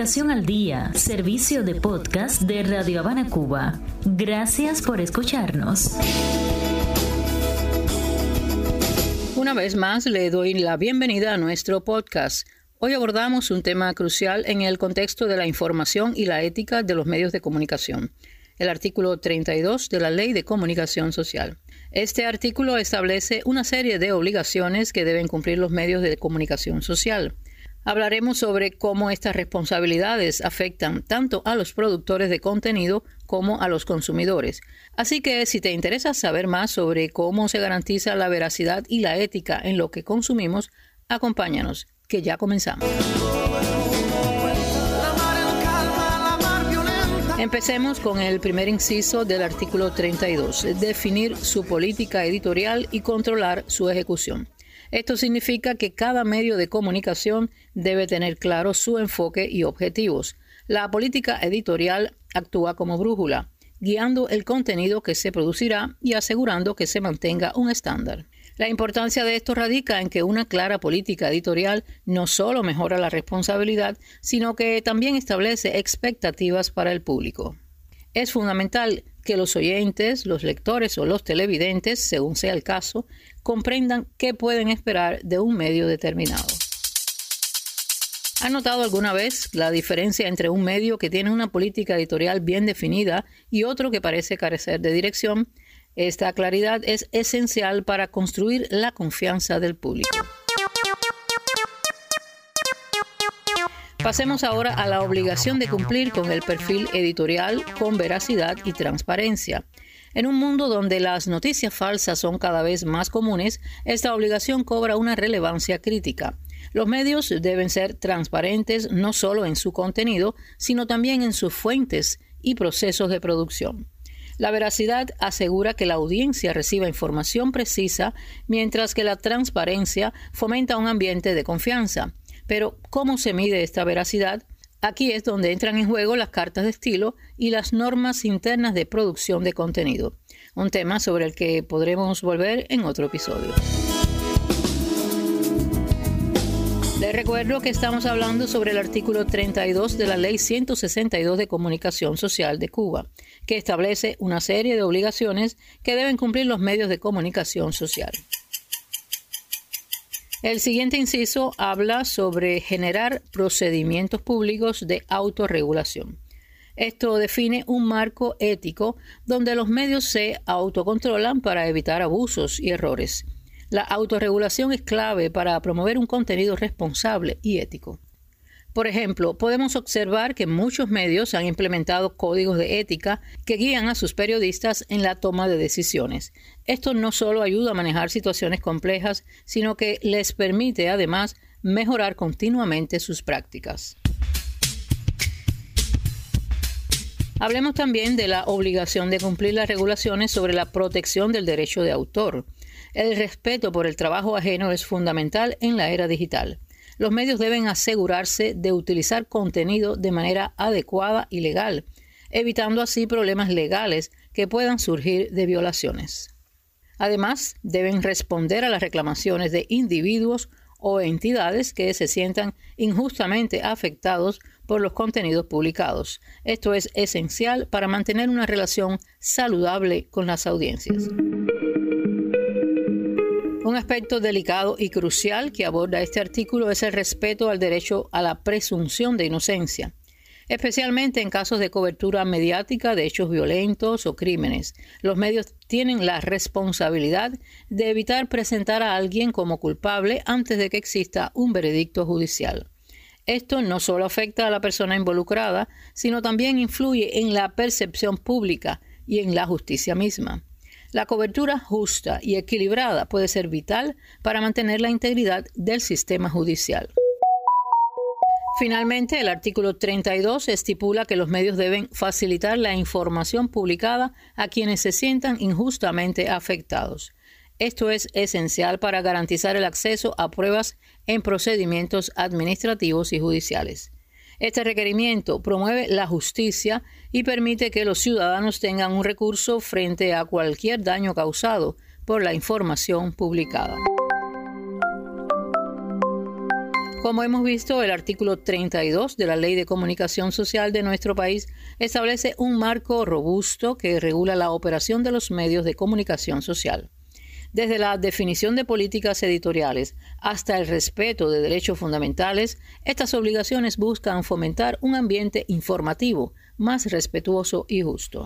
Comunicación al Día, servicio de podcast de Radio Habana, Cuba. Gracias por escucharnos. Una vez más le doy la bienvenida a nuestro podcast. Hoy abordamos un tema crucial en el contexto de la información y la ética de los medios de comunicación, el artículo 32 de la Ley de Comunicación Social. Este artículo establece una serie de obligaciones que deben cumplir los medios de comunicación social. Hablaremos sobre cómo estas responsabilidades afectan tanto a los productores de contenido como a los consumidores. Así que si te interesa saber más sobre cómo se garantiza la veracidad y la ética en lo que consumimos, acompáñanos, que ya comenzamos. Empecemos con el primer inciso del artículo 32, definir su política editorial y controlar su ejecución. Esto significa que cada medio de comunicación debe tener claro su enfoque y objetivos. La política editorial actúa como brújula, guiando el contenido que se producirá y asegurando que se mantenga un estándar. La importancia de esto radica en que una clara política editorial no solo mejora la responsabilidad, sino que también establece expectativas para el público. Es fundamental que los oyentes, los lectores o los televidentes, según sea el caso, comprendan qué pueden esperar de un medio determinado. ¿Han notado alguna vez la diferencia entre un medio que tiene una política editorial bien definida y otro que parece carecer de dirección? Esta claridad es esencial para construir la confianza del público. Pasemos ahora a la obligación de cumplir con el perfil editorial con veracidad y transparencia. En un mundo donde las noticias falsas son cada vez más comunes, esta obligación cobra una relevancia crítica. Los medios deben ser transparentes no solo en su contenido, sino también en sus fuentes y procesos de producción. La veracidad asegura que la audiencia reciba información precisa, mientras que la transparencia fomenta un ambiente de confianza. Pero, ¿cómo se mide esta veracidad? Aquí es donde entran en juego las cartas de estilo y las normas internas de producción de contenido, un tema sobre el que podremos volver en otro episodio. Les recuerdo que estamos hablando sobre el artículo 32 de la Ley 162 de Comunicación Social de Cuba, que establece una serie de obligaciones que deben cumplir los medios de comunicación social. El siguiente inciso habla sobre generar procedimientos públicos de autorregulación. Esto define un marco ético donde los medios se autocontrolan para evitar abusos y errores. La autorregulación es clave para promover un contenido responsable y ético. Por ejemplo, podemos observar que muchos medios han implementado códigos de ética que guían a sus periodistas en la toma de decisiones. Esto no solo ayuda a manejar situaciones complejas, sino que les permite además mejorar continuamente sus prácticas. Hablemos también de la obligación de cumplir las regulaciones sobre la protección del derecho de autor. El respeto por el trabajo ajeno es fundamental en la era digital. Los medios deben asegurarse de utilizar contenido de manera adecuada y legal, evitando así problemas legales que puedan surgir de violaciones. Además, deben responder a las reclamaciones de individuos o entidades que se sientan injustamente afectados por los contenidos publicados. Esto es esencial para mantener una relación saludable con las audiencias. Un aspecto delicado y crucial que aborda este artículo es el respeto al derecho a la presunción de inocencia, especialmente en casos de cobertura mediática de hechos violentos o crímenes. Los medios tienen la responsabilidad de evitar presentar a alguien como culpable antes de que exista un veredicto judicial. Esto no solo afecta a la persona involucrada, sino también influye en la percepción pública y en la justicia misma. La cobertura justa y equilibrada puede ser vital para mantener la integridad del sistema judicial. Finalmente, el artículo 32 estipula que los medios deben facilitar la información publicada a quienes se sientan injustamente afectados. Esto es esencial para garantizar el acceso a pruebas en procedimientos administrativos y judiciales. Este requerimiento promueve la justicia y permite que los ciudadanos tengan un recurso frente a cualquier daño causado por la información publicada. Como hemos visto, el artículo 32 de la Ley de Comunicación Social de nuestro país establece un marco robusto que regula la operación de los medios de comunicación social. Desde la definición de políticas editoriales hasta el respeto de derechos fundamentales, estas obligaciones buscan fomentar un ambiente informativo más respetuoso y justo.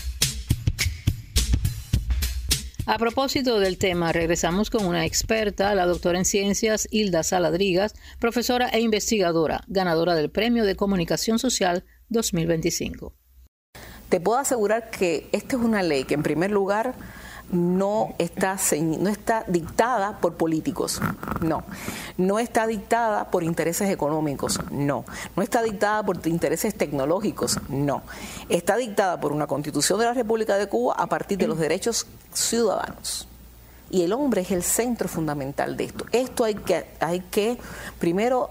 A propósito del tema, regresamos con una experta, la doctora en ciencias Hilda Saladrigas, profesora e investigadora, ganadora del Premio de Comunicación Social 2025. Te puedo asegurar que esta es una ley que, en primer lugar, no está dictada por políticos, no está dictada por intereses económicos, no está dictada por intereses tecnológicos, está dictada por una Constitución de la República de Cuba a partir de los derechos ciudadanos. Y el hombre es el centro fundamental de esto. Esto hay que primero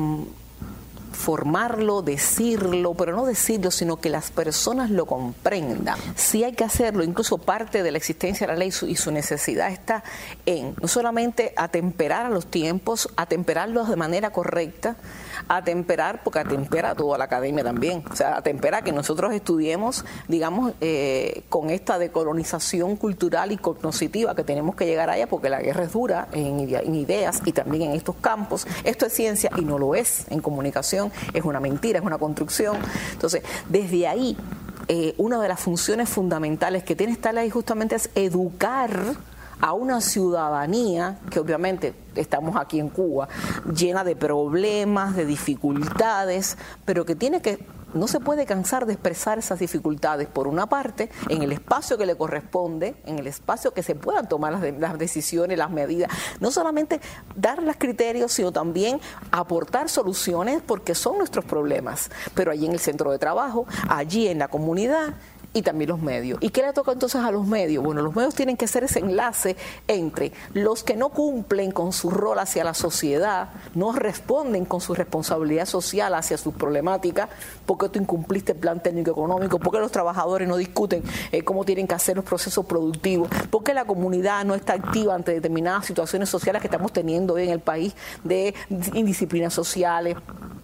formarlo, decirlo, pero no decirlo, sino que las personas lo comprendan. Sí hay que hacerlo, incluso parte de la existencia de la ley y su necesidad está en no solamente atemperar a los tiempos, atemperarlos de manera correcta, atemperar, porque atempera toda la academia también, o sea, atempera que nosotros estudiemos, digamos, con esta decolonización cultural y cognoscitiva que tenemos que llegar allá, porque la guerra es dura en ideas y también en estos campos. Esto es ciencia y no lo es en comunicación. Es una mentira, es una construcción. Entonces, desde ahí, una de las funciones fundamentales que tiene esta ley justamente es educar a una ciudadanía que obviamente estamos aquí en Cuba, llena de problemas, de dificultades, pero que no se puede cansar de expresar esas dificultades, por una parte, en el espacio que le corresponde, en el espacio que se puedan tomar las decisiones, las medidas, no solamente dar los criterios, sino también aportar soluciones, porque son nuestros problemas, pero allí en el centro de trabajo, allí en la comunidad, y también los medios. ¿Y qué le toca entonces a los medios? Bueno, los medios tienen que ser ese enlace entre los que no cumplen con su rol hacia la sociedad, no responden con su responsabilidad social hacia sus problemáticas, porque tú incumpliste el plan técnico económico, porque los trabajadores no discuten cómo tienen que hacer los procesos productivos, porque la comunidad no está activa ante determinadas situaciones sociales que estamos teniendo hoy en el país, de indisciplinas sociales,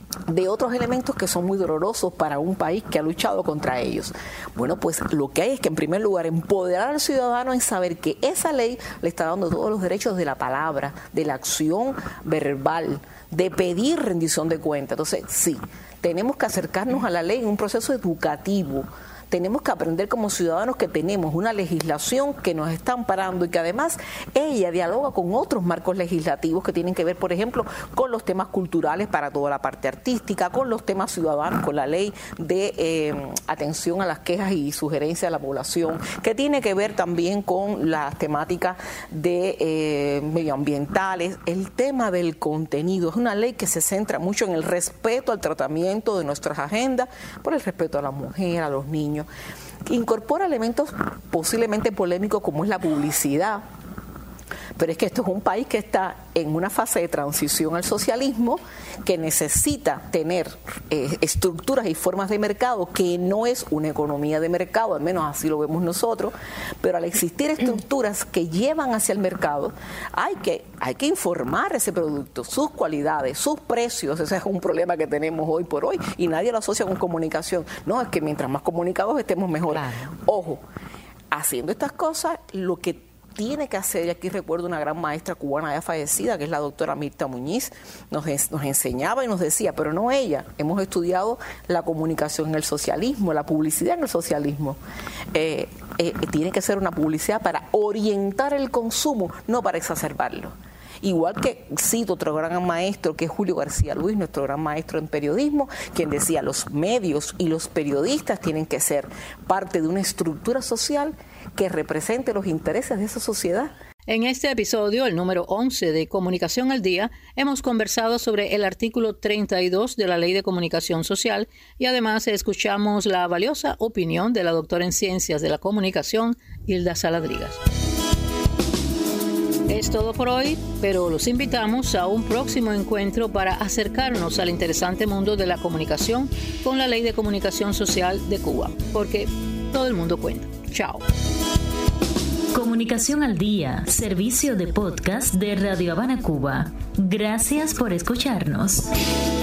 de otros elementos que son muy dolorosos para un país que ha luchado contra ellos. Bueno, pues lo que hay es que, en primer lugar, empoderar al ciudadano en saber que esa ley le está dando todos los derechos de la palabra, de la acción verbal, de pedir rendición de cuentas. Entonces, sí, tenemos que acercarnos a la ley en un proceso educativo. Tenemos que aprender como ciudadanos que tenemos una legislación que nos está amparando y que además ella dialoga con otros marcos legislativos que tienen que ver, por ejemplo, con los temas culturales para toda la parte artística, con los temas ciudadanos, con la ley de atención a las quejas y sugerencias de la población, que tiene que ver también con las temáticas de medioambientales, el tema del contenido. Es una ley que se centra mucho en el respeto al tratamiento de nuestras agendas, por el respeto a la mujer, a los niños. Incorpora elementos posiblemente polémicos como es la publicidad, pero es que esto es un país que está en una fase de transición al socialismo, que necesita tener estructuras y formas de mercado, que no es una economía de mercado, al menos así lo vemos nosotros, pero al existir estructuras que llevan hacia el mercado, hay que informar ese producto, sus cualidades, sus precios. Ese es un problema que tenemos hoy por hoy y nadie lo asocia con comunicación. No, es que mientras más comunicados estemos mejor. Claro. Ojo, haciendo estas cosas, lo que tiene que hacer, y aquí recuerdo una gran maestra cubana ya fallecida, que es la doctora Mirta Muñiz, nos enseñaba y nos decía, pero no ella, hemos estudiado la comunicación en el socialismo, la publicidad en el socialismo. Tiene que ser una publicidad para orientar el consumo, no para exacerbarlo. Igual que cito otro gran maestro, que es Julio García Luis, nuestro gran maestro en periodismo, quien decía, los medios y los periodistas tienen que ser parte de una estructura social que represente los intereses de esa sociedad. En este episodio, el número 11 de Comunicación al Día, hemos conversado sobre el artículo 32 de la Ley de Comunicación Social y además escuchamos la valiosa opinión de la doctora en Ciencias de la Comunicación, Hilda Saladrigas. Es todo por hoy, pero los invitamos a un próximo encuentro para acercarnos al interesante mundo de la comunicación con la Ley de Comunicación Social de Cuba, porque todo el mundo cuenta. Chao. Comunicación al Día, servicio de podcast de Radio Habana, Cuba. Gracias por escucharnos.